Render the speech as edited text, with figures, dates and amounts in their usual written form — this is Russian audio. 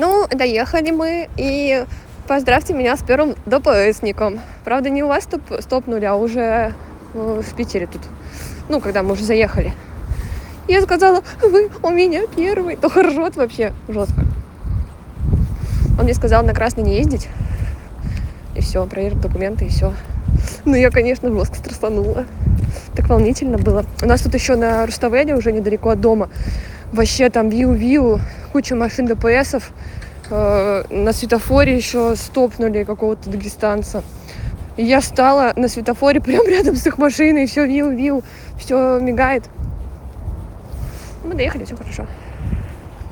Ну, доехали мы, и поздравьте меня с первым ДПСником. Правда, не у вас стопнули, а уже в Питере тут. Ну, когда мы уже заехали. Я сказала, вы у меня первый. Только ржет вообще жестко. Он мне сказал на красный не ездить. И все, проверил документы, и все. Ну, я, конечно, жестко стрессанула. Так волнительно было. У нас тут еще на Руставеле, уже недалеко от дома, вообще там виу-виу, куча машин ДПСов. На светофоре еще стопнули какого-то дагестанца. И я стала на светофоре прямо рядом с их машиной, все виу-виу, все мигает. Мы доехали, все хорошо.